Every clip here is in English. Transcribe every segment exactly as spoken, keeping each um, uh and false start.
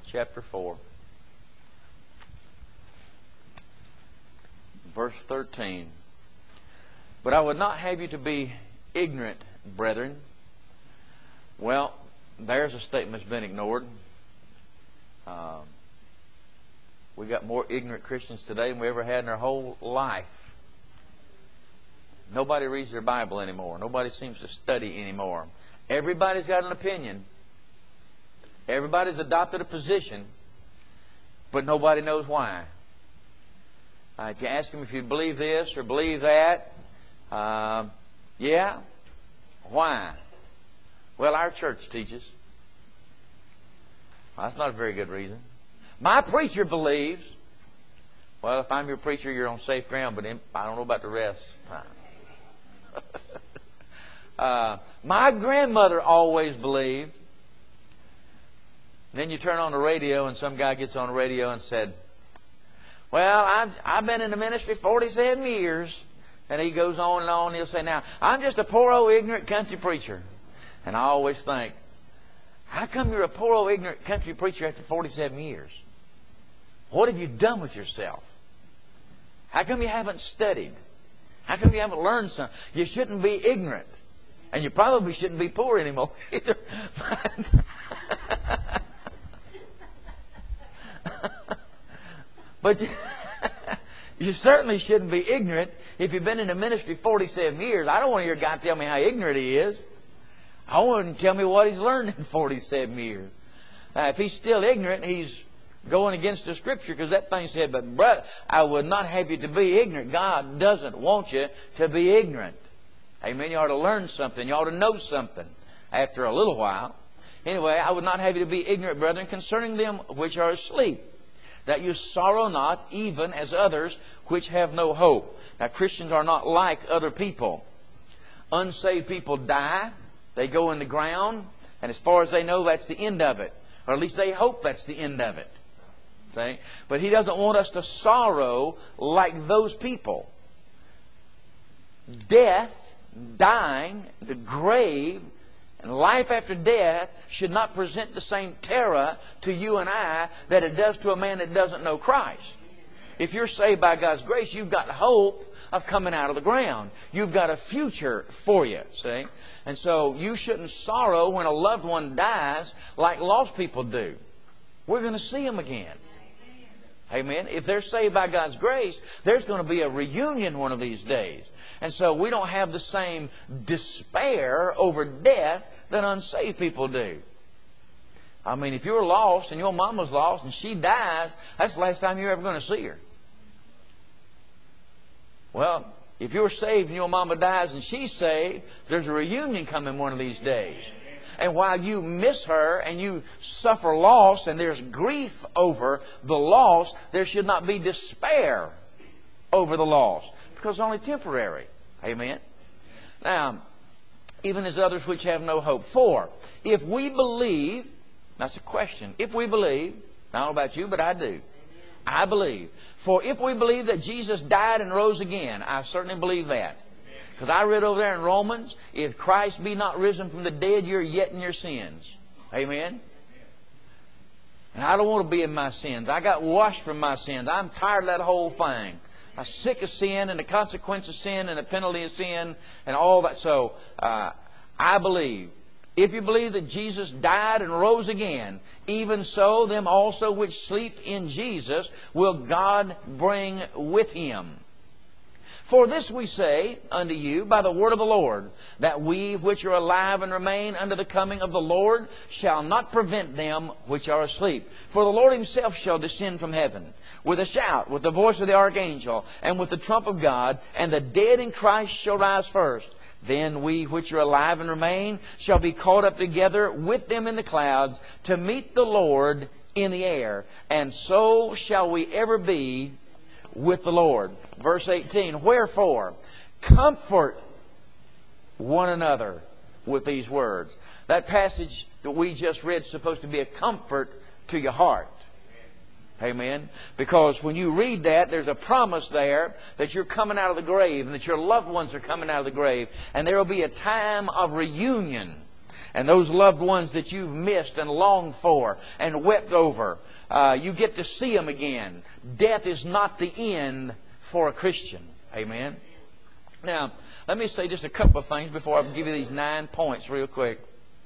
chapter four, verse thirteen. But I would not have you to be ignorant, brethren. Well, there's a statement that's been ignored. Um, we got more ignorant Christians today than we ever had in our whole life. Nobody reads their Bible anymore. Nobody seems to study anymore. Everybody's got an opinion. Everybody's adopted a position, but nobody knows why. Uh, if you ask them if you believe this or believe that, uh, yeah, why? Well, our church teaches. Well, that's not a very good reason. My preacher believes. Well, if I'm your preacher, you're on safe ground, but I don't know about the rest. uh, my grandmother always believed. Then you turn on the radio and some guy gets on the radio and said, well, I've, I've been in the ministry forty-seven years. And he goes on and on. And he'll say, now, I'm just a poor old ignorant country preacher. And I always think, how come you're a poor old ignorant country preacher after forty-seven years? What have you done with yourself? How come you haven't studied? How come you haven't learned something? You shouldn't be ignorant. And you probably shouldn't be poor anymore either. But you, you certainly shouldn't be ignorant if you've been in the ministry forty-seven years. I don't want to hear a guy tell me how ignorant he is. I want him to tell me what he's learned in forty-seven years. Now, if he's still ignorant, he's going against the Scripture, because that thing said, but brother, I would not have you to be ignorant. God doesn't want you to be ignorant. Amen. You ought to learn something. You ought to know something after a little while. Anyway, I would not have you to be ignorant, brethren, concerning them which are asleep, that you sorrow not, even as others which have no hope. Now, Christians are not like other people. Unsaved people die. They go in the ground. And as far as they know, that's the end of it. Or at least they hope that's the end of it. See? But He doesn't want us to sorrow like those people. Death, dying, the grave, and life after death should not present the same terror to you and I that it does to a man that doesn't know Christ. If you're saved by God's grace, you've got hope of coming out of the ground. You've got a future for you, see? And so you shouldn't sorrow when a loved one dies like lost people do. We're going to see them again. Amen. If they're saved by God's grace, there's going to be a reunion one of these days. And so we don't have the same despair over death that unsaved people do. I mean, if you're lost and your mama's lost and she dies, that's the last time you're ever going to see her. Well, if you're saved and your mama dies and she's saved, there's a reunion coming one of these days. And while you miss her and you suffer loss and there's grief over the loss, there should not be despair over the loss, because it's only temporary. Amen. Now, even as others which have no hope. For if we believe, that's a question. If we believe, I don't know about you, but I do. I believe. For if we believe that Jesus died and rose again, I certainly believe that. Because I read over there in Romans, if Christ be not risen from the dead, you're yet in your sins. Amen? And I don't want to be in my sins. I got washed from my sins. I'm tired of that whole thing. I'm sick of sin and the consequence of sin and the penalty of sin and all that. So, uh, I believe. If you believe that Jesus died and rose again, even so them also which sleep in Jesus will God bring with Him. For this we say unto you by the word of the Lord, that we which are alive and remain unto the coming of the Lord shall not prevent them which are asleep. For the Lord Himself shall descend from heaven with a shout, with the voice of the archangel, and with the trump of God, and the dead in Christ shall rise first. Then we which are alive and remain shall be caught up together with them in the clouds to meet the Lord in the air. And so shall we ever be with the Lord. Verse eighteen, wherefore, comfort one another with these words. That passage that we just read is supposed to be a comfort to your heart. Amen. Because when you read that, there's a promise there that you're coming out of the grave and that your loved ones are coming out of the grave. And there will be a time of reunion. And those loved ones that you've missed and longed for and wept over, uh, you get to see them again. Death is not the end for a Christian. Amen. Now, let me say just a couple of things before I give you these nine points real quick.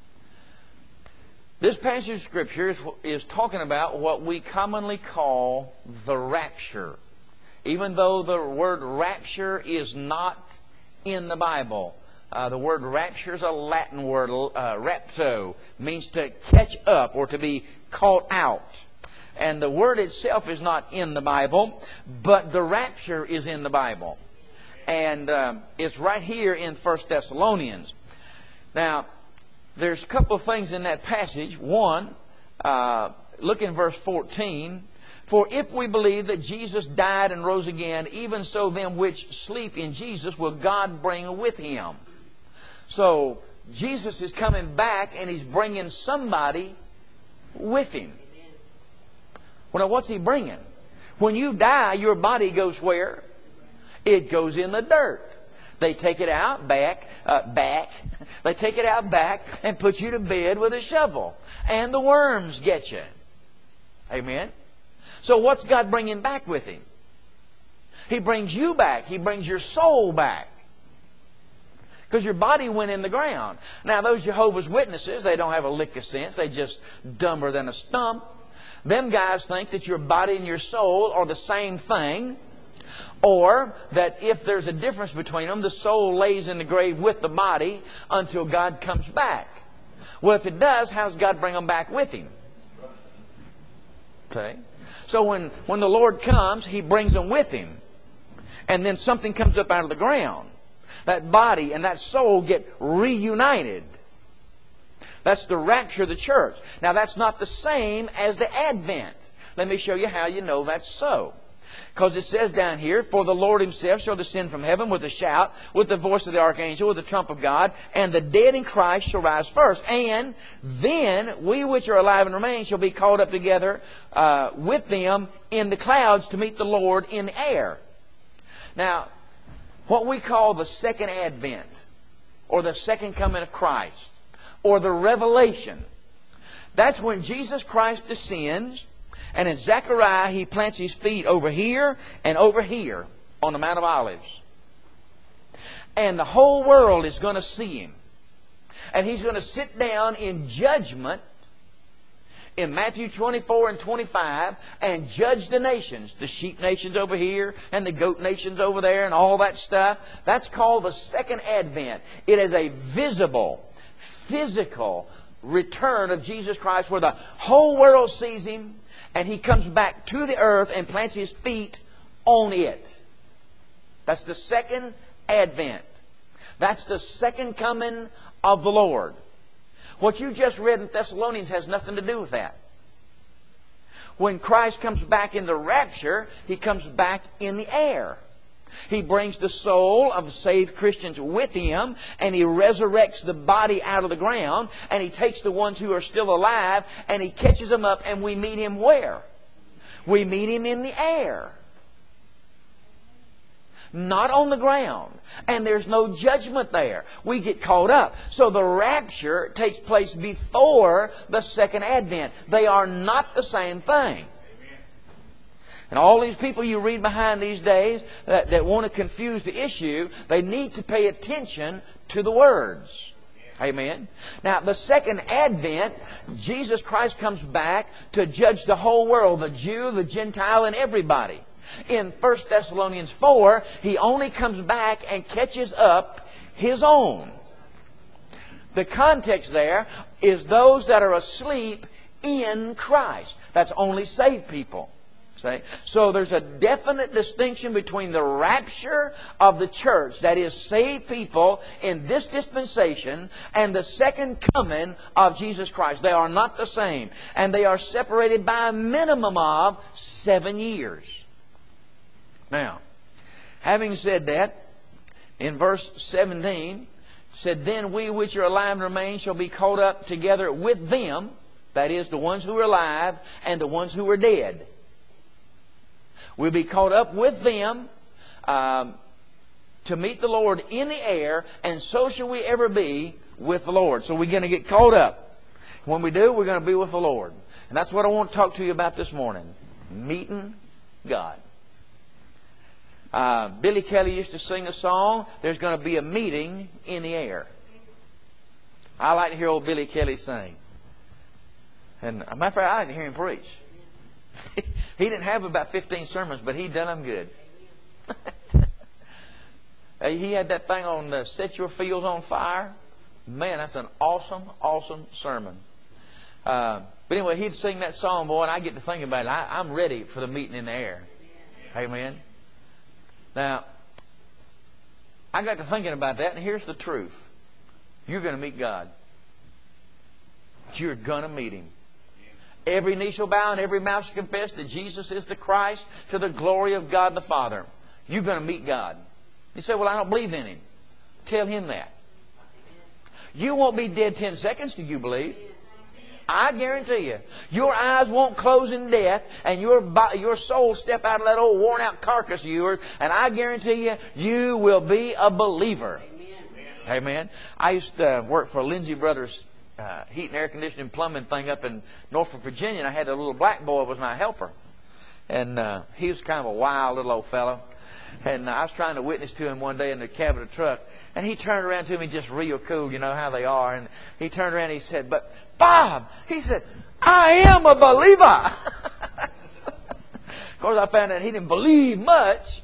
This passage of Scripture is, is talking about what we commonly call the rapture. Even though the word rapture is not in the Bible. Uh, the word rapture is a Latin word. Uh, rapto means to catch up or to be caught out. And the word itself is not in the Bible, but the rapture is in the Bible. And um, it's right here in First Thessalonians. Now, there's a couple of things in that passage. One, uh, look in verse fourteen. For if we believe that Jesus died and rose again, even so them which sleep in Jesus will God bring with Him. So, Jesus is coming back and He's bringing somebody with Him. Well, now what's He bringing? When you die, your body goes where? It goes in the dirt. They take it out back, uh, back. They take it out back and put you to bed with a shovel. And the worms get you. Amen? So what's God bringing back with Him? He brings you back. He brings your soul back. Because your body went in the ground. Now those Jehovah's Witnesses, they don't have a lick of sense. They're just dumber than a stump. Them guys think that your body and your soul are the same thing. Or that if there's a difference between them, the soul lays in the grave with the body until God comes back. Well, if it does, how does God bring them back with Him? Okay. So when, when the Lord comes, He brings them with Him. And then something comes up out of the ground. That body and that soul get reunited. That's the rapture of the church. Now that's not the same as the Advent. Let me show you how you know that's so. Because it says down here, for the Lord Himself shall descend from heaven with a shout, with the voice of the archangel, with the trump of God, and the dead in Christ shall rise first. And then we which are alive and remain shall be called up together uh, with them in the clouds to meet the Lord in the air. Now, what we call the second advent, or the second coming of Christ, or the revelation, that's when Jesus Christ descends. And in Zechariah, He plants His feet over here and over here on the Mount of Olives. And the whole world is going to see Him. And He's going to sit down in judgment in Matthew twenty-four and twenty-five and judge the nations. The sheep nations over here and the goat nations over there and all that stuff. That's called the second advent. It is a visible, physical return of Jesus Christ where the whole world sees Him. And He comes back to the earth and plants His feet on it. That's the second advent. That's the second coming of the Lord. What you just read in Thessalonians has nothing to do with that. When Christ comes back in the rapture, He comes back in the air. He brings the soul of saved Christians with Him, and He resurrects the body out of the ground, and He takes the ones who are still alive, and He catches them up, and we meet Him where? We meet Him in the air. Not on the ground. And there's no judgment there. We get caught up. So the rapture takes place before the second advent. They are not the same thing. And all these people you read behind these days that, that want to confuse the issue, they need to pay attention to the words. Amen. Now, the second advent, Jesus Christ comes back to judge the whole world, the Jew, the Gentile, and everybody. In First Thessalonians four, He only comes back and catches up His own. The context there is those that are asleep in Christ. That's only saved people. See? So there's a definite distinction between the rapture of the church, that is, saved people in this dispensation, and the second coming of Jesus Christ. They are not the same. And they are separated by a minimum of seven years. Now, having said that, in verse seventeen, said, then we which are alive and remain shall be caught up together with them, that is, the ones who are alive and the ones who are dead. We'll be caught up with them um, to meet the Lord in the air, and so shall we ever be with the Lord. So we're going to get caught up. When we do, we're going to be with the Lord. And that's what I want to talk to you about this morning. Meeting God. Uh, Billy Kelly used to sing a song, there's going to be a meeting in the air. I like to hear old Billy Kelly sing. And as a matter of fact, I like to hear him preach. He didn't have about fifteen sermons, but he done them good. He had that thing on uh, Set Your Fields on Fire. Man, that's an awesome, awesome sermon. Uh, but anyway, he'd sing that song, boy, and I get to thinking about it. I, I'm ready for the meeting in the air. Amen. Now, I got to thinking about that, and here's the truth. You're going to meet God. You're going to meet Him. Every knee shall bow and every mouth shall confess that Jesus is the Christ, to the glory of God the Father. You're going to meet God. You say, well, I don't believe in Him. Tell Him that. You won't be dead ten seconds till you believe. I guarantee you. Your eyes won't close in death, and your your soul step out of that old worn out carcass of yours, and I guarantee you, you will be a believer. Amen. Amen. I used to work for Lindsay Brothers uh, heat and air conditioning plumbing thing up in Norfolk, Virginia, and I had a little black boy was my helper. And uh, he was kind of a wild little old fellow. And I was trying to witness to him one day in the cab of the truck. And he turned around to me just real cool, you know how they are. And he turned around and he said, but Bob, he said, I am a believer. Of course, I found out he didn't believe much.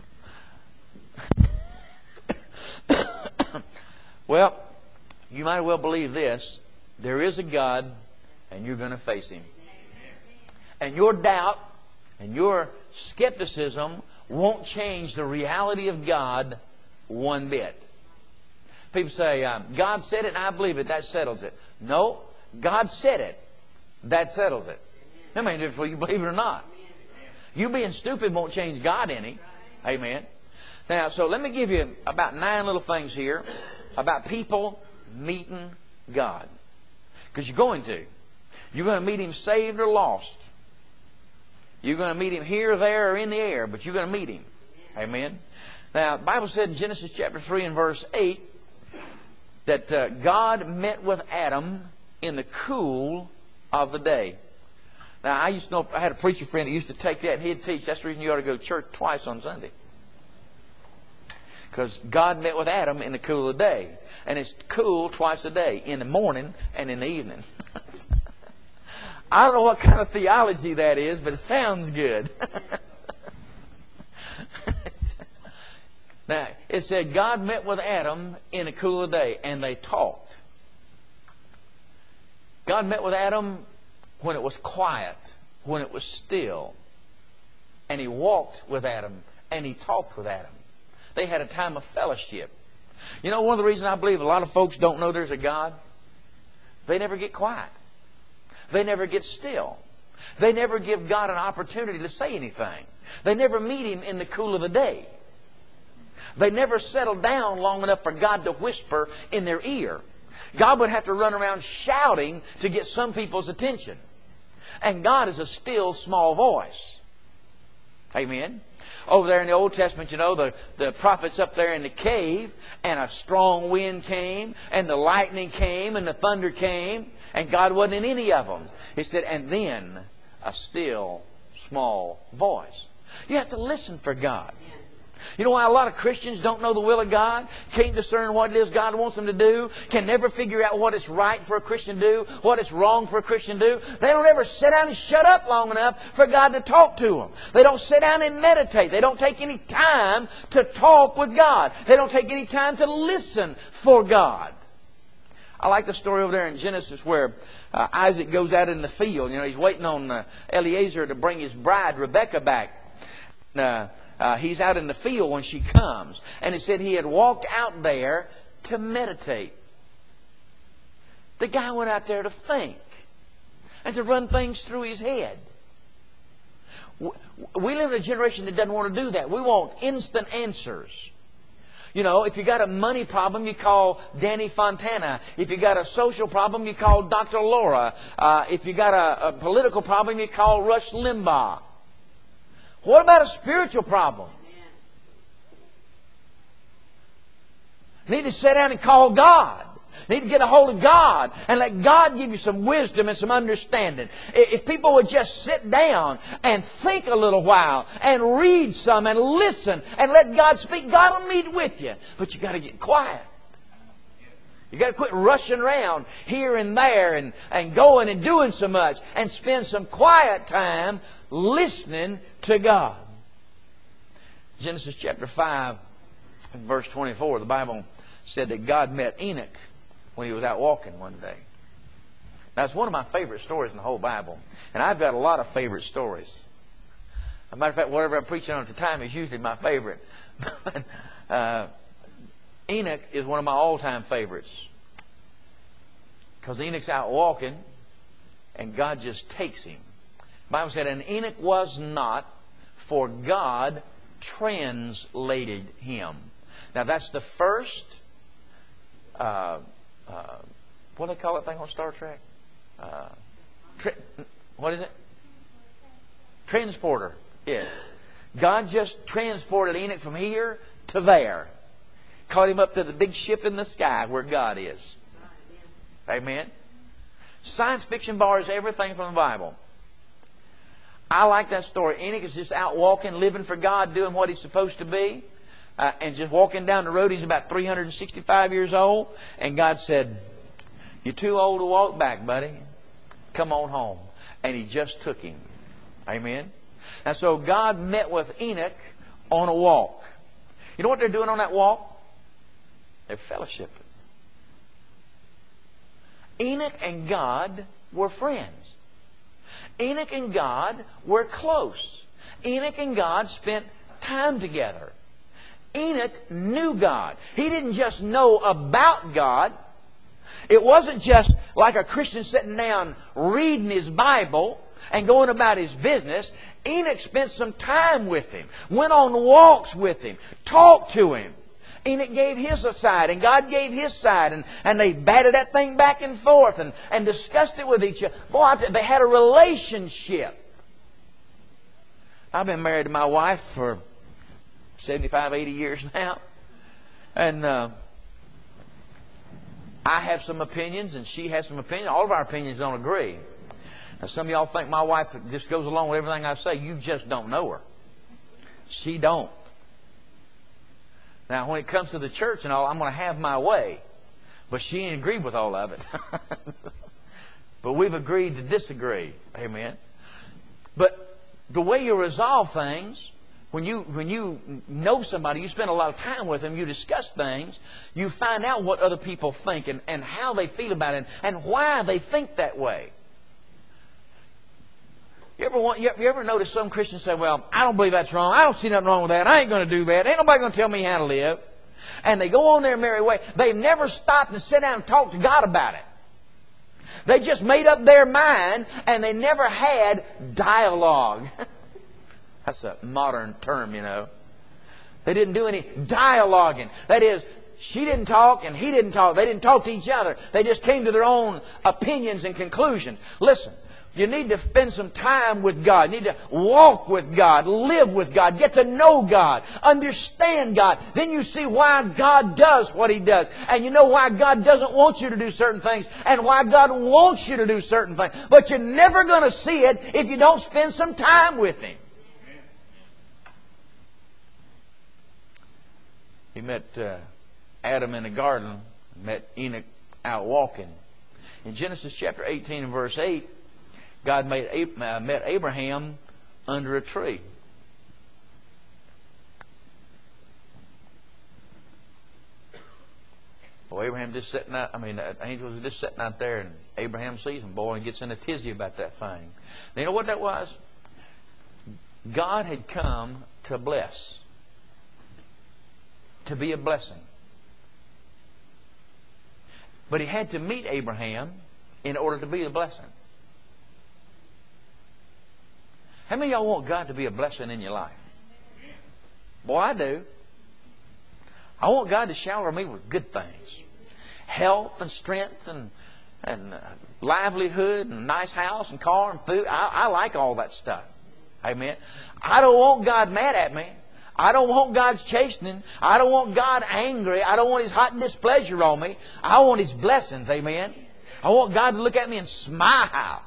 Well, you might well believe this. There is a God, and you're going to face Him. And your doubt and your skepticism won't change the reality of God one bit. People say, um, God said it and I believe it. That settles it. No, God said it. That settles it. That means if you believe it or not. You being stupid won't change God any. Amen. Now, so let me give you about nine little things here about people meeting God. Because you're going to. You're going to meet Him saved or lost. You're going to meet Him here, there, or in the air, but you're going to meet Him. Amen. Now, the Bible said in Genesis chapter three and verse eight that uh, God met with Adam in the cool of the day. Now, I used to know, I had a preacher friend that used to take that and he'd teach, that's the reason you ought to go to church twice on Sunday. Because God met with Adam in the cool of the day. And it's cool twice a day, in the morning and in the evening. I don't know what kind of theology that is, but it sounds good. Now, it said God met with Adam in the cool of the day, and they talked. God met with Adam when it was quiet, when it was still. And He walked with Adam, and He talked with Adam. They had a time of fellowship. You know, one of the reasons I believe a lot of folks don't know there's a God? They never get quiet. They never get still. They never give God an opportunity to say anything. They never meet Him in the cool of the day. They never settle down long enough for God to whisper in their ear. God would have to run around shouting to get some people's attention. And God is a still, small voice. Amen. Over there in the Old Testament, you know, the, the prophets up there in the cave, and a strong wind came, and the lightning came, and the thunder came, and God wasn't in any of them. He said, and then a still, small voice. You have to listen for God. You know why a lot of Christians don't know the will of God? Can't discern what it is God wants them to do? Can never figure out what is right for a Christian to do? What is wrong for a Christian to do? They don't ever sit down and shut up long enough for God to talk to them. They don't sit down and meditate. They don't take any time to talk with God. They don't take any time to listen for God. I like the story over there in Genesis where uh, Isaac goes out in the field. You know, he's waiting on uh, Eliezer to bring his bride, Rebekah, back. Uh, Uh, he's out in the field when she comes. And it said he had walked out there to meditate. The guy went out there to think and to run things through his head. We live in a generation that doesn't want to do that. We want instant answers. You know, if you got a money problem, you call Danny Fontana. If you got a social problem, you call Doctor Laura. Uh, if you got a, a political problem, you call Rush Limbaugh. What about a spiritual problem? Need to sit down and call God You need to get a hold of God and let God give you some wisdom and some understanding. If people would just sit down and think a little while and read some and listen and let God speak, God will meet with you. But you got to get quiet. You got to quit rushing around here and there and, and going and doing so much and spend some quiet time listening to God. Genesis chapter five and verse twenty-four, the Bible said that God met Enoch when he was out walking one day. Now, it's one of my favorite stories in the whole Bible. And I've got a lot of favorite stories. As a matter of fact, whatever I'm preaching on at the time is usually my favorite. uh, Enoch is one of my all-time favorites. Because Enoch's out walking and God just takes him. The Bible said, and Enoch was not, for God translated him. Now that's the first, uh, uh, what do they call that thing on Star Trek? Uh, tra- what is it? Transporter. Yeah. God just transported Enoch from here to there. Caught him up to the big ship in the sky where God is. Amen. Science fiction borrows everything from the Bible. I like that story. Enoch is just out walking, living for God, doing what he's supposed to be. Uh, and just walking down the road. He's about three hundred sixty-five years old. And God said, you're too old to walk back, buddy. Come on home. And He just took him. Amen. And so God met with Enoch on a walk. You know what they're doing on that walk? They're fellowshipping. Enoch and God were friends. Enoch and God were close. Enoch and God spent time together. Enoch knew God. He didn't just know about God. It wasn't just like a Christian sitting down reading his Bible and going about his business. Enoch spent some time with Him, went on walks with Him, talked to Him. Enoch gave his side and God gave his side, and, and they batted that thing back and forth and, and discussed it with each other. Boy, they had a relationship. I've been married to my wife for seventy-five, eighty years now. And uh, I have some opinions and she has some opinions. All of our opinions don't agree. Now, some of y'all think my wife just goes along with everything I say. You just don't know her. She don't. Now, when it comes to the church and all, I'm going to have my way. But she ain't agreed with all of it. But we've agreed to disagree. Amen. But the way you resolve things, when you when you know somebody, you spend a lot of time with them, you discuss things, you find out what other people think and, and how they feel about it and why they think that way. You ever want, you ever notice some Christians say, well, I don't believe that's wrong. I don't see nothing wrong with that. I ain't going to do that. Ain't nobody going to tell me how to live. And they go on their merry way. They've never stopped and sit down and talked to God about it. They just made up their mind and they never had dialogue. That's a modern term, you know. They didn't do any dialoguing. That is, she didn't talk and he didn't talk. They didn't talk to each other. They just came to their own opinions and conclusions. Listen. You need to spend some time with God. You need to walk with God, live with God, get to know God, understand God. Then you see why God does what He does. And you know why God doesn't want you to do certain things and why God wants you to do certain things. But you're never going to see it if you don't spend some time with Him. He met uh, Adam in the garden, met Enoch out walking. In Genesis chapter eighteen and verse eight, God made, uh, met Abraham under a tree. Well, Abraham just sitting out, I mean, the angel was just sitting out there, and Abraham sees him, boy, and gets in a tizzy about that thing. And you know what that was? God had come to bless, to be a blessing. But He had to meet Abraham in order to be a blessing. How many of y'all want God to be a blessing in your life? Boy, I do. I want God to shower me with good things. Health and strength and, and uh, livelihood and a nice house and car and food. I, I like all that stuff. Amen. I don't want God mad at me. I don't want God's chastening. I don't want God angry. I don't want His hot displeasure on me. I want His blessings. Amen. I want God to look at me and smile.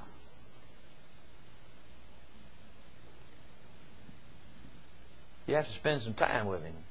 You have to spend some time with Him.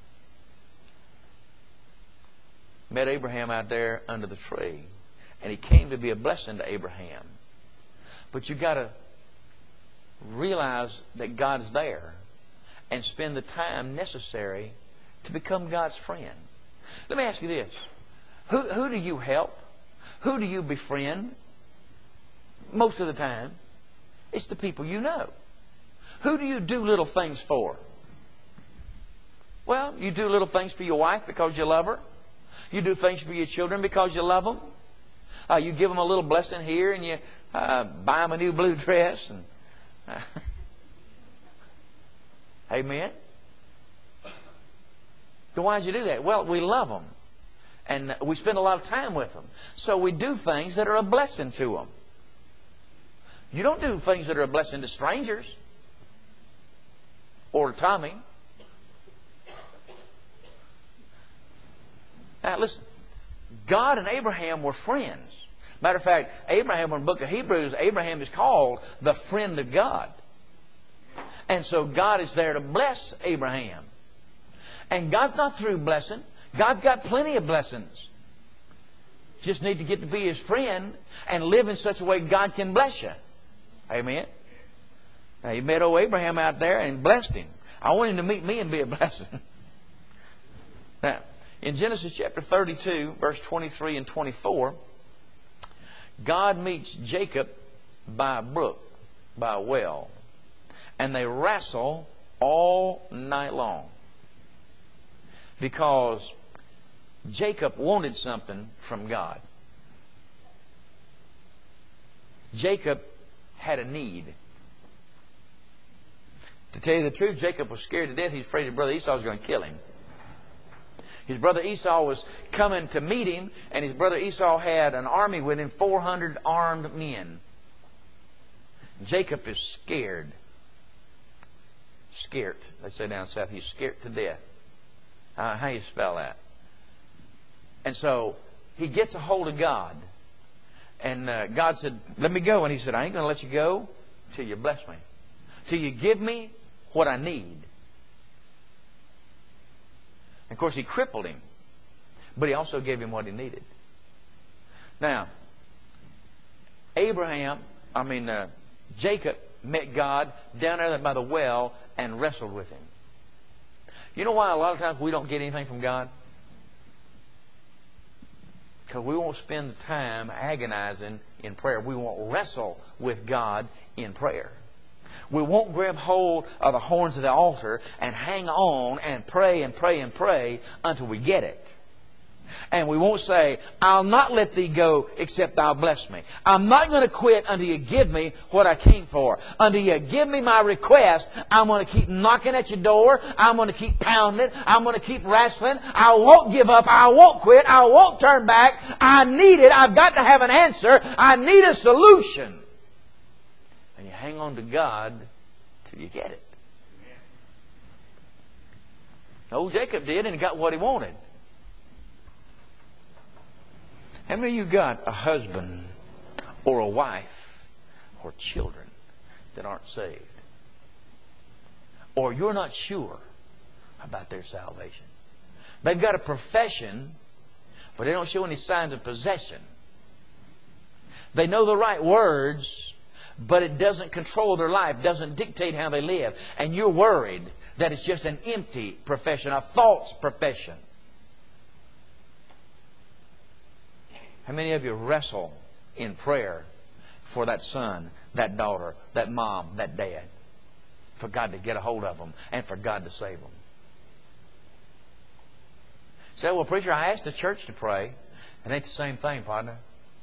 Met Abraham out there under the tree, and he came to be a blessing to Abraham. But you got to realize that God is there and spend the time necessary to become God's friend. Let me ask you this. Who, who do you help? Who do you befriend? Most of the time, it's the people you know. Who do you do little things for? Well, you do little things for your wife because you love her. You do things for your children because you love them. Uh, you give them a little blessing here, and you uh, buy them a new blue dress. And uh, Amen. So why did you do that? Well, we love them, and we spend a lot of time with them. So we do things that are a blessing to them. You don't do things that are a blessing to strangers or to Tommy. Now listen, God and Abraham were friends. Matter of fact, Abraham, in the book of Hebrews, Abraham is called the friend of God. And so God is there to bless Abraham. And God's not through blessing. God's got plenty of blessings. Just need to get to be His friend and live in such a way God can bless you. Amen. Now, He met old Abraham out there and blessed him. I want him to meet me and be a blessing. Now, in Genesis chapter thirty-two, verse twenty-three and twenty-four, God meets Jacob by a brook, by a well. And they wrestle all night long. Because Jacob wanted something from God. Jacob had a need. To tell you the truth, Jacob was scared to death. He's afraid his brother Esau was going to kill him. His brother Esau was coming to meet him, and his brother Esau had an army with him, four hundred armed men. Jacob is scared. Scared. They say down south, he's scared to death. Uh, how do you spell that? And so he gets a hold of God. And uh, God said, let me go. And he said, I ain't going to let you go till you bless me. Till you give me what I need. And of course, He crippled him. But He also gave him what he needed. Now, Abraham, I mean, uh, Jacob met God down there by the well and wrestled with Him. You know why a lot of times we don't get anything from God? Because we won't spend the time agonizing in prayer. We won't wrestle with God in prayer. We won't grab hold of the horns of the altar and hang on and pray and pray and pray until we get it. And we won't say, I'll not let thee go except thou bless me. I'm not going to quit until you give me what I came for. Until you give me my request, I'm going to keep knocking at your door. I'm going to keep pounding. I'm going to keep wrestling. I won't give up. I won't quit. I won't turn back. I need it. I've got to have an answer. I need a solution. And you hang on to God till you get it. Old Jacob did, and he got what he wanted. How many of you got a husband or a wife or children that aren't saved? Or you're not sure about their salvation? They've got a profession, but they don't show any signs of possession. They know the right words, but it doesn't control their life, doesn't dictate how they live. And you're worried that it's just an empty profession, a false profession. How many of you wrestle in prayer for that son, that daughter, that mom, that dad? For God to get a hold of them and for God to save them. Say, well, preacher, I asked the church to pray. It ain't the same thing, partner.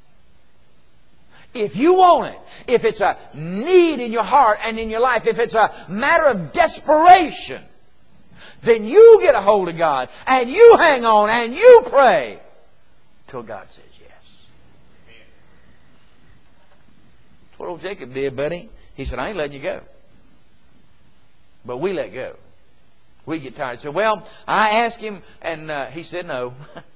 If you want it, if it's a need in your heart and in your life, if it's a matter of desperation, then you get a hold of God and you hang on and you pray till God says yes. That's what old Jacob did, buddy. He said, I ain't letting you go. But we let go. We get tired. So, well, I asked him, and uh, he said no.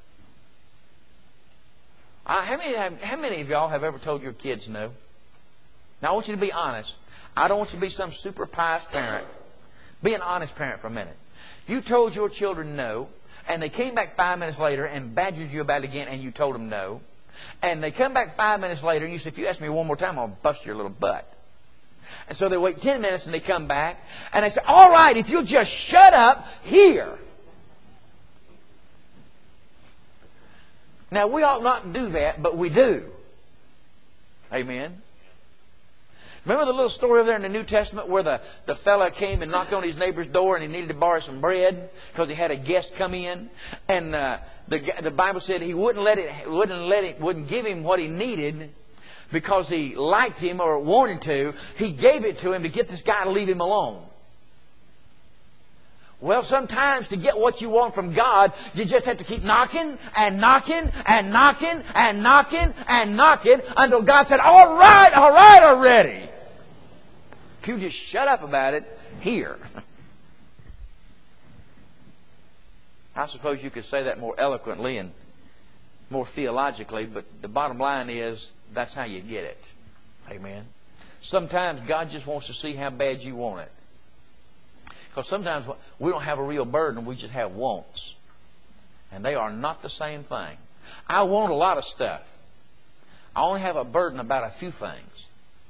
I, how many have, how many of y'all have ever told your kids no? Now, I want you to be honest. I don't want you to be some super pious parent. Be an honest parent for a minute. You told your children no, and they came back five minutes later and badgered you about it again, and you told them no. And they come back five minutes later, and you say, if you ask me one more time, I'll bust your little butt. And so they wait ten minutes, and they come back, and they say, all right, if you'll just shut up here. Now, we ought not do that, but we do. Amen. Remember the little story over there in the New Testament where the, the fella came and knocked on his neighbor's door and he needed to borrow some bread because he had a guest come in, and uh, the the Bible said he wouldn't let it wouldn't let it wouldn't give him what he needed because he liked him or wanted to. He gave it to him to get this guy to leave him alone. Well, sometimes to get what you want from God, you just have to keep knocking and knocking and knocking and knocking and knocking until God said, all right, all right already. If you just shut up about it, here. I suppose you could say that more eloquently and more theologically, but the bottom line is that's how you get it. Amen. Sometimes God just wants to see how bad you want it. Because sometimes we don't have a real burden, we just have wants. And they are not the same thing. I want a lot of stuff. I only have a burden about a few things.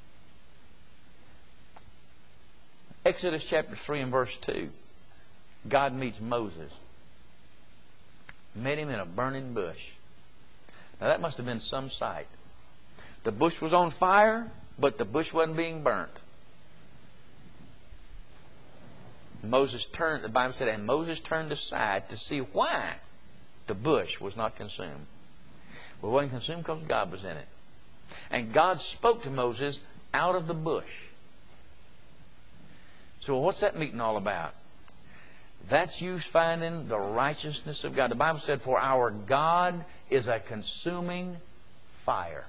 Exodus chapter three and verse two. God meets Moses. Met him in a burning bush. Now that must have been some sight. The bush was on fire, but the bush wasn't being burnt. Moses turned, the Bible said, and Moses turned aside to see why the bush was not consumed. Well, it wasn't consumed because God was in it. And God spoke to Moses out of the bush. So what's that meeting all about? That's you finding the righteousness of God. The Bible said, for our God is a consuming fire.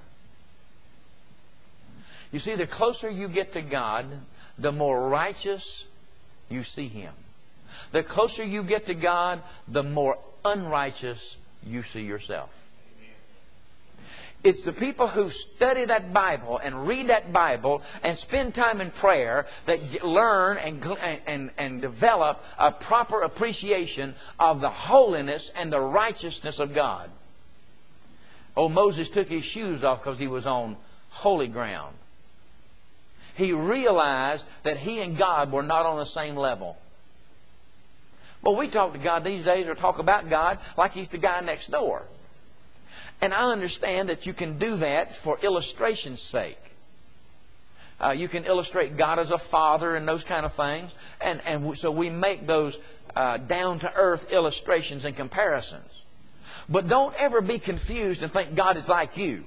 You see, the closer you get to God, the more righteous you see Him. The closer you get to God, the more unrighteous you see yourself. It's the people who study that Bible and read that Bible and spend time in prayer that learn and, and, and develop a proper appreciation of the holiness and the righteousness of God. Oh, Moses took his shoes off because he was on holy ground. He realized that he and God were not on the same level. Well, we talk to God these days or talk about God like He's the guy next door. And I understand that you can do that for illustration's sake. Uh, you can illustrate God as a father and those kind of things. And, and so we make those uh, down-to-earth illustrations and comparisons. But don't ever be confused and think God is like you.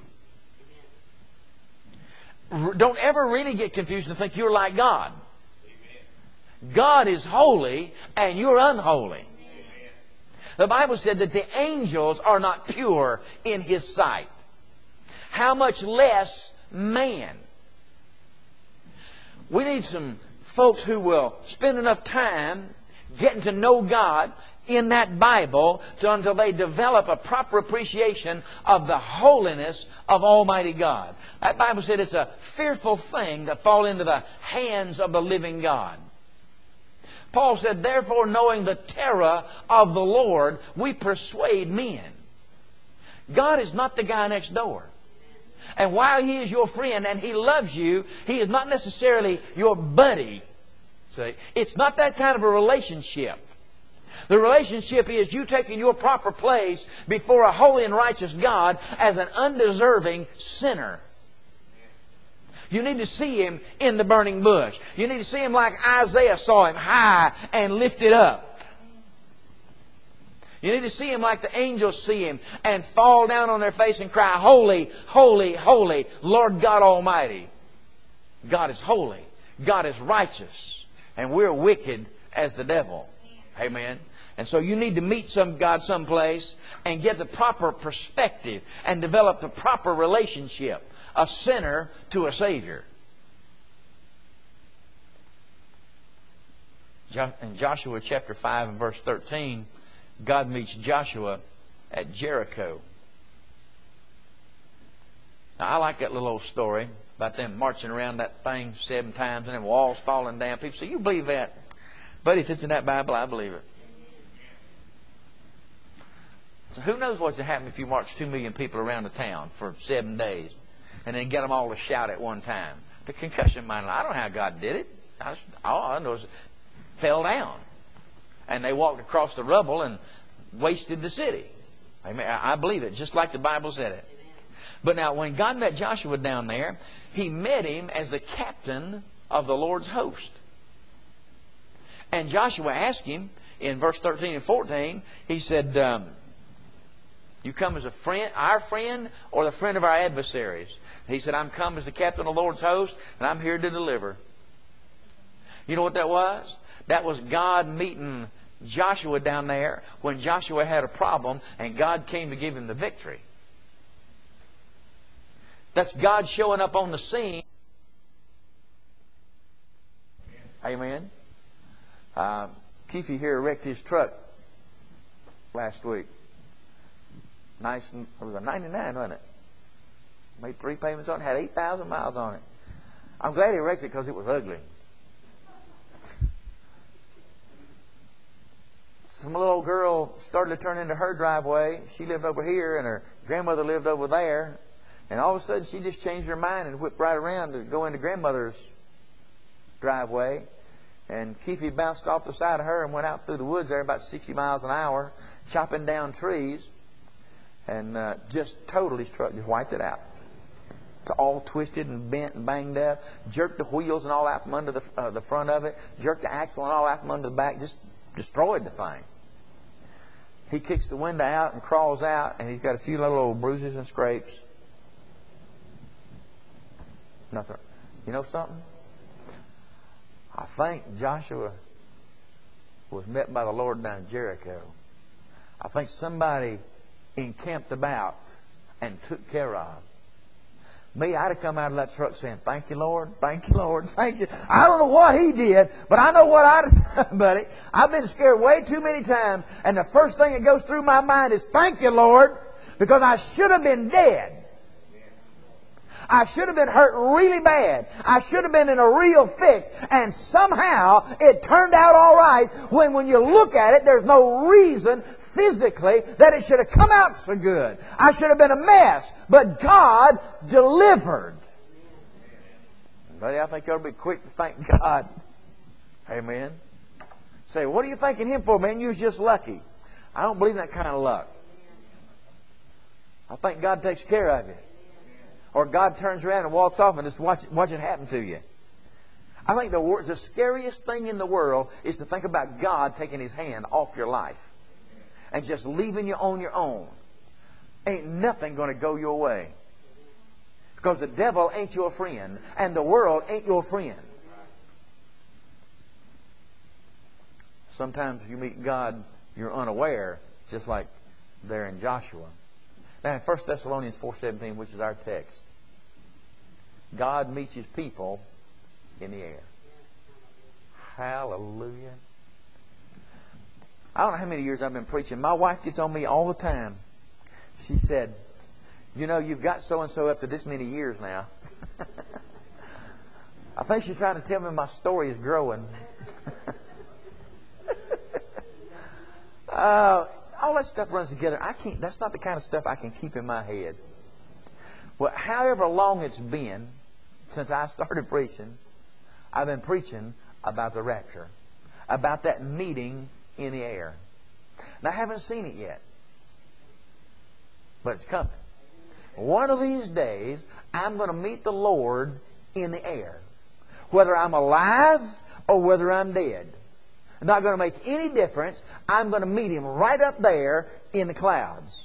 Don't ever really get confused and think you're like God. Amen. God is holy and you're unholy. Amen. The Bible said that the angels are not pure in His sight. How much less man? We need some folks who will spend enough time getting to know God in that Bible to, until they develop a proper appreciation of the holiness of Almighty God. That Bible said it's a fearful thing to fall into the hands of the living God. Paul said, therefore, knowing the terror of the Lord, we persuade men. God is not the guy next door. And while He is your friend and He loves you, He is not necessarily your buddy. See? It's not that kind of a relationship. The relationship is you taking your proper place before a holy and righteous God as an undeserving sinner. You need to see Him in the burning bush. You need to see Him like Isaiah saw Him, high and lifted up. You need to see Him like the angels see Him and fall down on their face and cry, holy, holy, holy, Lord God Almighty. God is holy. God is righteous. And we're wicked as the devil. Amen. And so you need to meet some God someplace and get the proper perspective and develop the proper relationship. A sinner to a Savior. In Joshua chapter five and verse thirteen, God meets Joshua at Jericho. Now, I like that little old story about them marching around that thing seven times and then walls falling down. People say, you believe that? But if it's in that Bible, I believe it. So who knows what's going to happen if you march two million people around the town for seven days and then get them all to shout at one time? The concussion mind, I don't know how God did it. I just, all I know is it fell down. And they walked across the rubble and wasted the city. I mean, I believe it, just like the Bible said it. But now, when God met Joshua down there, He met him as the captain of the Lord's host. And Joshua asked him in verse thirteen and fourteen, he said, um, you come as a friend, our friend, or the friend of our adversaries? He said, I'm come as the captain of the Lord's host, and I'm here to deliver. You know what that was? That was God meeting Joshua down there when Joshua had a problem, and God came to give him the victory. That's God showing up on the scene. Amen. Uh, Keefe here wrecked his truck last week. Nice, it was a ninety-nine, wasn't it? Made three payments on it, had eight thousand miles on it. I'm glad he wrecked it because it was ugly. Some little old girl started to turn into her driveway. She lived over here and her grandmother lived over there. And all of a sudden she just changed her mind and whipped right around to go into grandmother's driveway. And Keefe bounced off the side of her and went out through the woods there about sixty miles an hour, chopping down trees. And uh, just totally struck, just wiped it out. It's all twisted and bent and banged up. Jerked the wheels and all out from under the, uh, the front of it. Jerked the axle and all out from under the back. Just destroyed the thing. He kicks the window out and crawls out, and he's got a few little old bruises and scrapes. Nothing. You know something? I think Joshua was met by the Lord down in Jericho. I think somebody encamped about and took care of. Me, I'd have come out of that truck saying, thank you, Lord, thank you, Lord, thank you. I don't know what he did, but I know what I'd have done, buddy. I've been scared way too many times, and the first thing that goes through my mind is, thank you, Lord, because I should have been dead. I should have been hurt really bad. I should have been in a real fix. And somehow it turned out all right when when you look at it, there's no reason physically that it should have come out so good. I should have been a mess. But God delivered. Buddy, I think you ought to be quick to thank God. Amen. Say, what are you thanking Him for, man? You was just lucky. I don't believe in that kind of luck. I think God takes care of you. Or God turns around and walks off and just watch, watch it happen to you. I think the, wor- the scariest thing in the world is to think about God taking His hand off your life and just leaving you on your own. Ain't nothing going to go your way. Because the devil ain't your friend and the world ain't your friend. Sometimes you meet God, you're unaware, just like there in Joshua. Now in First Thessalonians four seventeen, which is our text, God meets His people in the air. Hallelujah. I don't know how many years I've been preaching. My wife gets on me all the time. She said, you know, you've got so-and-so up to this many years now. I think she's trying to tell me my story is growing. uh, all that stuff runs together. I can't. That's not the kind of stuff I can keep in my head. Well, however long it's been since I started preaching, I've been preaching about the rapture, about that meeting in the air. And I haven't seen it yet, but it's coming. One of these days, I'm going to meet the Lord in the air, whether I'm alive or whether I'm dead. Not going to make any difference. I'm going to meet Him right up there in the clouds.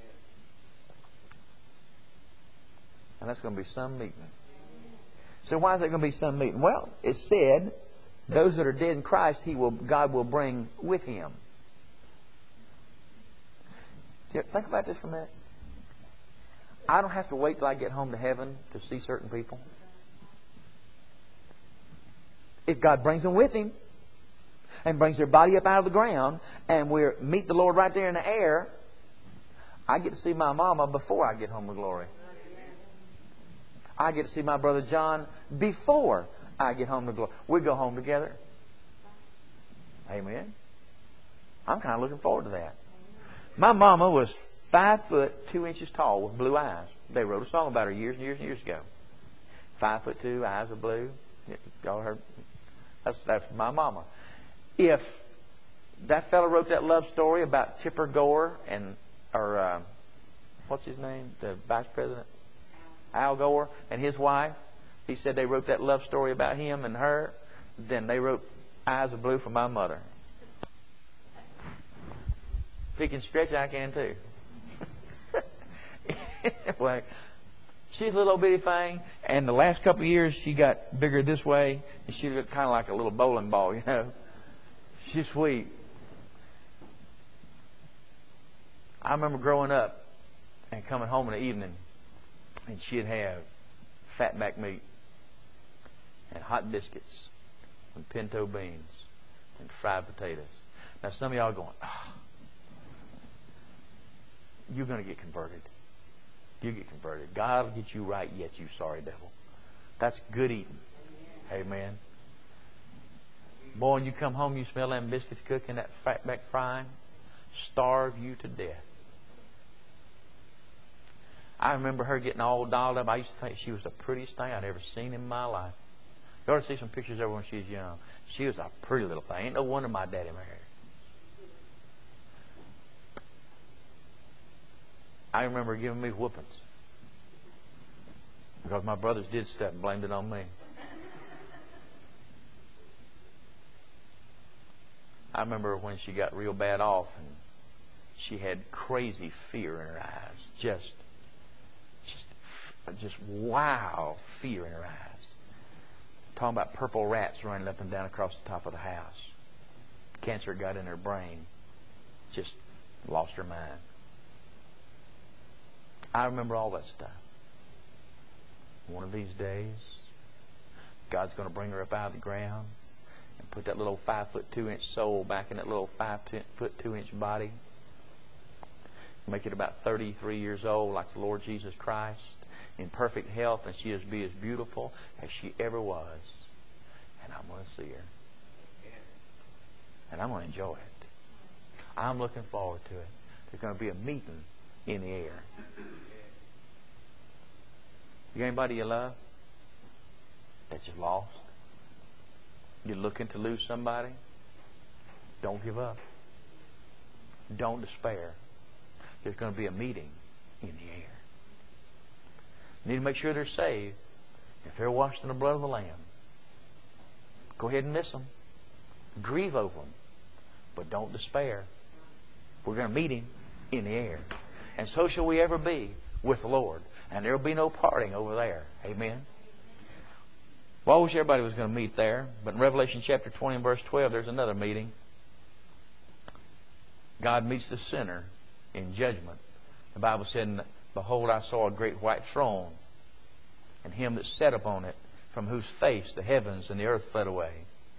And that's going to be some meeting. So why is that going to be some meeting? Well, it said, those that are dead in Christ, He will, God will bring with Him. Think about this for a minute. I don't have to wait till I get home to heaven to see certain people. If God brings them with Him, and brings their body up out of the ground, and we meet the Lord right there in the air, I get to see my mama before I get home to glory. I get to see my brother John before I get home to glory. We go home together. Amen. I'm kind of looking forward to that. My mama was five foot two inches tall with blue eyes. They wrote a song about her years and years and years ago. Five foot two, eyes are blue. Y'all heard? That's, that's my mama. If that fellow wrote that love story about Chipper Gore and, or uh, what's his name? The vice president? Al Gore and his wife. He said they wrote that love story about him and her. Then they wrote Eyes of Blue for my mother. If he can stretch, I can too. Anyway, she's a little old bitty thing, and the last couple of years she got bigger this way, and she looked kind of like a little bowling ball, you know. She's sweet. I remember growing up and coming home in the evening, and she'd have fatback meat and hot biscuits and pinto beans and fried potatoes. Now some of y'all are going, oh, you're going to get converted. You get converted. God will get you right yet, you sorry devil. That's good eating. Amen. Boy, when you come home, you smell them biscuits cooking, that fatback frying, starve you to death. I remember her getting all dolled up. I used to think she was the prettiest thing I'd ever seen in my life. You ought to see some pictures of her when she was young. She was a pretty little thing. Ain't no wonder my daddy married her. I remember her giving me whoopings because my brothers did stuff and blamed it on me. I remember when she got real bad off and she had crazy fear in her eyes. Just, just, just wow fear in her eyes. Talking about purple rats running up and down across the top of the house. Cancer got in her brain. Just lost her mind. I remember all that stuff. One of these days, God's going to bring her up out of the ground and put that little five foot two inch soul back in that little five foot two inch body. Make it about thirty-three years old, like the Lord Jesus Christ, in perfect health, and she'll be as beautiful as she ever was. And I'm going to see her. And I'm going to enjoy it. I'm looking forward to it. There's going to be a meeting in the air. You got anybody you love that you lost? You're looking to lose somebody? Don't give up. Don't despair. There's going to be a meeting in the air. You need to make sure they're saved. If they're washed in the blood of the Lamb, go ahead and miss them. Grieve over them. But don't despair. We're going to meet Him in the air. And so shall we ever be with the Lord. And there will be no parting over there. Amen. Well, I wish everybody was going to meet there. But in Revelation chapter twenty and verse twelve, there's another meeting. God meets the sinner in judgment. The Bible said, behold, I saw a great white throne, and Him that sat upon it, from whose face the heavens and the earth fled away.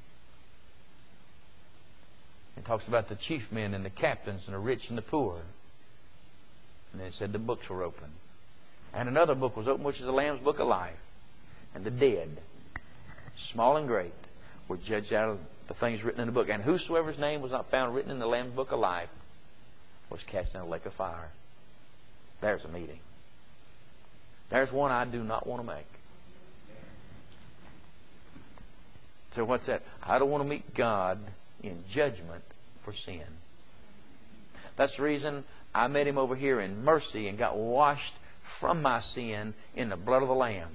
It talks about the chief men and the captains and the rich and the poor. And then it said the books were opened. And another book was opened, which is the Lamb's Book of Life. And the dead, small and great, were judged out of the things written in the book. And whosoever's name was not found written in the Lamb's Book of Life was cast in a lake of fire. There's a meeting. There's one I do not want to make. So what's that? I don't want to meet God in judgment for sin. That's the reason I met Him over here in mercy and got washed from my sin in the blood of the Lamb.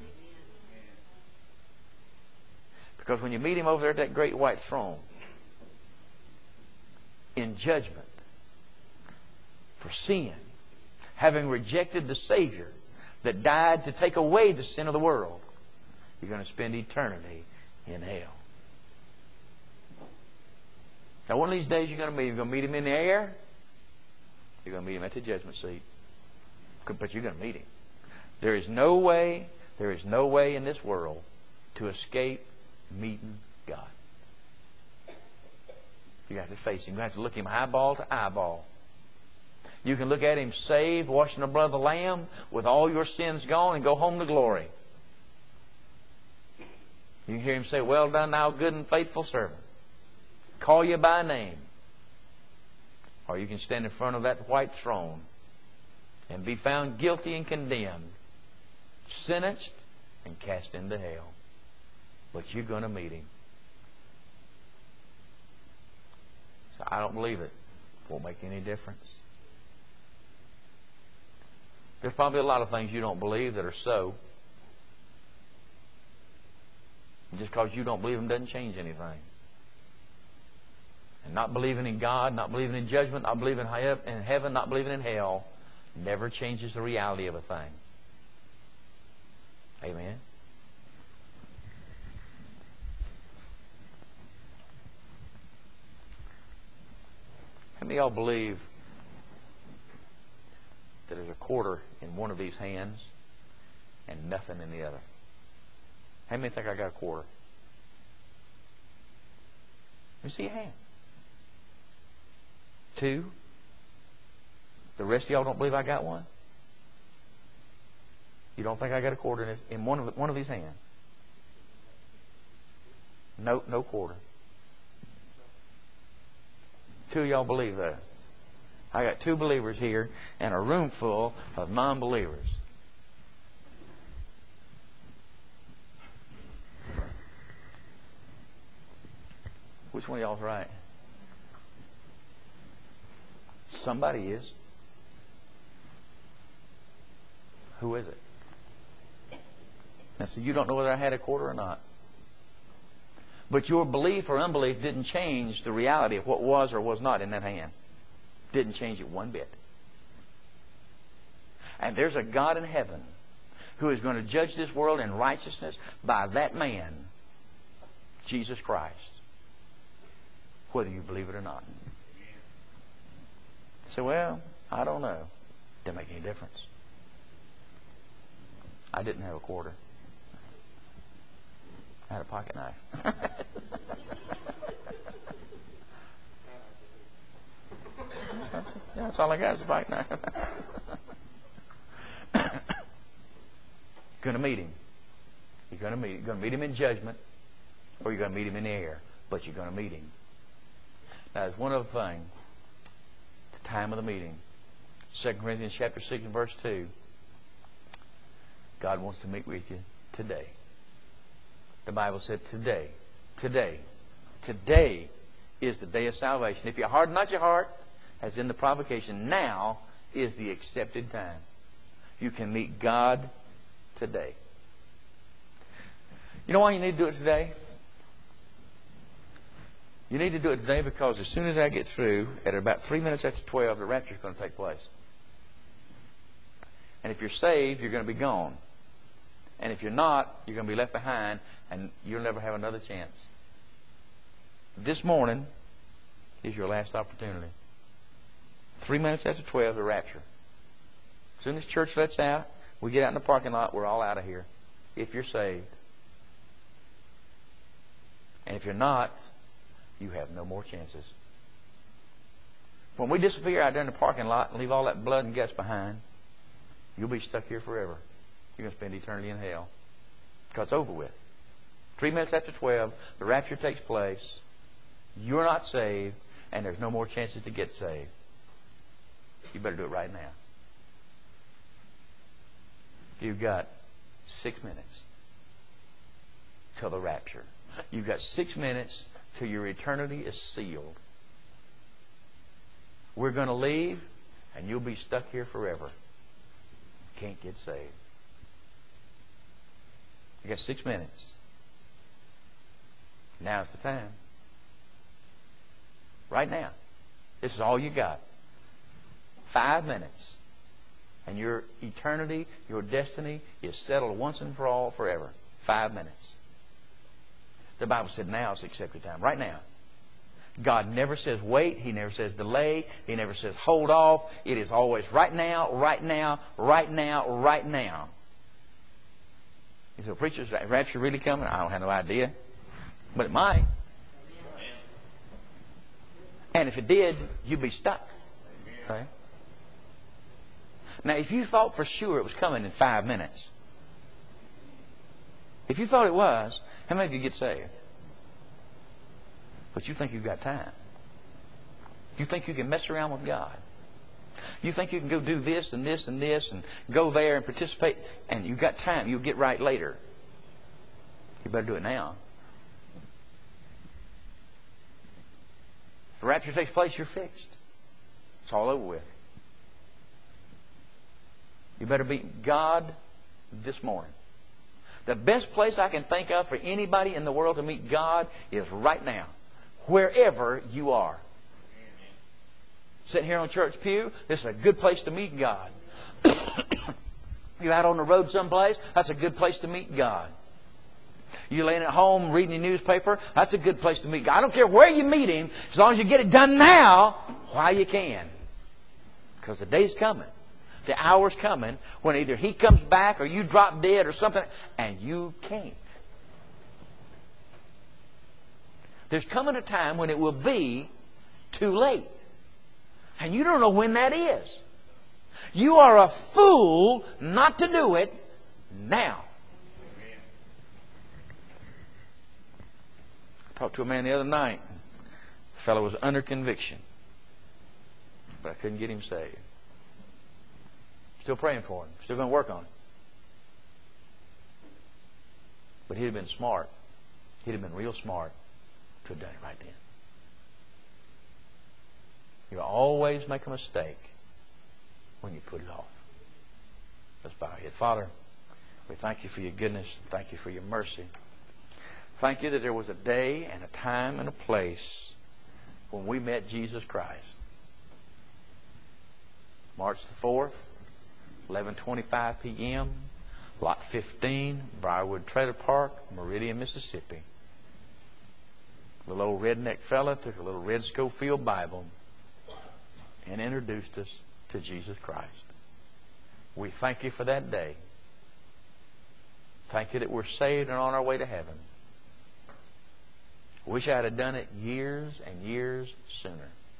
Because when you meet Him over there at that great white throne, in judgment for sin, having rejected the Savior that died to take away the sin of the world, you're going to spend eternity in hell. Now, one of these days you're going to meet Him. You're going to meet Him in the air. You're going to meet Him at the judgment seat. But you're going to meet Him. There is no way, there is no way in this world to escape meeting God. You have to face Him. You have to look Him eyeball to eyeball. You can look at Him saved, washing the blood of the Lamb, with all your sins gone, and go home to glory. You can hear Him say, "Well done, thou good and faithful servant." Call you by name. Or you can stand in front of that white throne and be found guilty and condemned, sentenced and cast into hell. But you're going to meet Him. So I don't believe it. Won't make any difference. There's probably a lot of things you don't believe that are so. And just because you don't believe them doesn't change anything. And not believing in God, not believing in judgment, not believing in heaven, not believing in hell never changes the reality of a thing. Amen. How many of y'all believe that there's a quarter in one of these hands and nothing in the other? How many think I got a quarter? Let me see your hand. Two. The rest of y'all don't believe I got one? You don't think I got a quarter in, this, in one of one of these hands? No, no quarter. Two of y'all believe that. I got two believers here and a room full of non-believers. Which one of y'all's right? Somebody is. Who is it? Now, so you don't know whether I had a quarter or not. But your belief or unbelief didn't change the reality of what was or was not in that hand. Didn't change it one bit. And there's a God in heaven who is going to judge this world in righteousness by that man, Jesus Christ, whether you believe it or not. You say, well, I don't know. Doesn't make any difference. I didn't have a quarter. I had a pocket knife. that's, that's all I got is a pocket knife. Going to meet Him. You're going to meet. You're going to meet Him in judgment, or you're going to meet Him in the air. But you're going to meet Him. Now, there's one other thing. The time of the meeting. Second Corinthians chapter six and verse two. God wants to meet with you today. The Bible said today, today, today is the day of salvation. If you harden not your heart, as in the provocation, now is the accepted time. You can meet God today. You know why you need to do it today? You need to do it today because as soon as I get through, at about three minutes after twelve, the rapture is going to take place. And if you're saved, you're going to be gone. And if you're not, you're going to be left behind and you'll never have another chance. This morning is your last opportunity. Three minutes after twelve, the rapture. As soon as church lets out, we get out in the parking lot, we're all out of here. If you're saved. And if you're not, you have no more chances. When we disappear out there in the parking lot and leave all that blood and guts behind, you'll be stuck here forever. You're going to spend eternity in hell. Because it's over with. Three minutes after twelve, the rapture takes place. You're not saved, and there's no more chances to get saved. You better do it right now. You've got six minutes till the rapture. You've got six minutes till your eternity is sealed. We're going to leave, and you'll be stuck here forever. Can't get saved. You got six minutes. Now's the time. Right now. This is all you got. Five minutes. And your eternity, your destiny is settled once and for all forever. Five minutes. The Bible said now is the accepted time. Right now. God never says wait. He never says delay. He never says hold off. It is always right now, right now, right now, right now. You say, well, preacher, is the rapture really coming? I don't have no idea. But it might. And if it did, you'd be stuck. Okay? Now, if you thought for sure it was coming in five minutes, if you thought it was, how many of you get saved? But you think you've got time. You think you can mess around with God. You think you can go do this and this and this and go there and participate, and you've got time. You'll get right later. You better do it now. If the rapture takes place, you're fixed. It's all over with. You better meet God this morning. The best place I can think of for anybody in the world to meet God is right now. Wherever you are. Sitting here on church pew, this is a good place to meet God. You're out on the road someplace, that's a good place to meet God. You're laying at home reading your newspaper, that's a good place to meet God. I don't care where you meet Him, as long as you get it done now, while you can. Because the day's coming. The hour's coming when either He comes back or you drop dead or something, and you can't. There's coming a time when it will be too late. And you don't know when that is. You are a fool not to do it now. I talked to a man the other night. The fellow was under conviction. But I couldn't get him saved. Still praying for him. Still going to work on it. But he'd have been smart. He'd have been real smart to have done it right then. You always make a mistake when you put it off. Let's bow our head. Father, we thank You for Your goodness. Thank You for Your mercy. Thank You that there was a day and a time and a place when we met Jesus Christ. March the fourth, eleven twenty-five p.m., Lot fifteen, Briarwood Trailer Park, Meridian, Mississippi. The little old redneck fella took a little Red Schofield Bible and introduced us to Jesus Christ. We thank You for that day. Thank You that we're saved and on our way to heaven. Wish I'd have done it years and years sooner.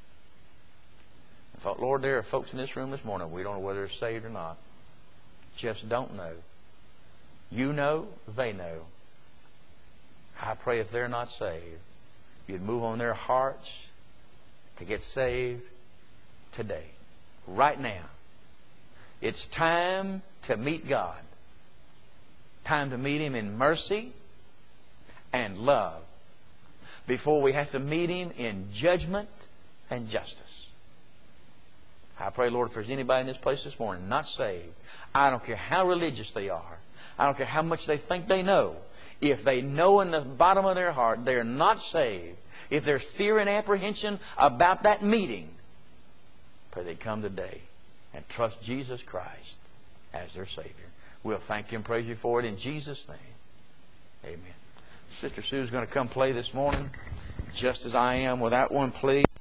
I thought, Lord, there are folks in this room this morning, we don't know whether they're saved or not. Just don't know. You know, they know. I pray if they're not saved, You'd move on their hearts to get saved today. Right now. It's time to meet God. Time to meet Him in mercy and love before we have to meet Him in judgment and justice. I pray, Lord, if there's anybody in this place this morning not saved, I don't care how religious they are. I don't care how much they think they know. If they know in the bottom of their heart they're not saved, if there's fear and apprehension about that meeting, pray they come today and trust Jesus Christ as their Savior. We'll thank You and praise You for it in Jesus' name. Amen. Sister Sue's going to come play this morning, Just As I Am, with that one, please.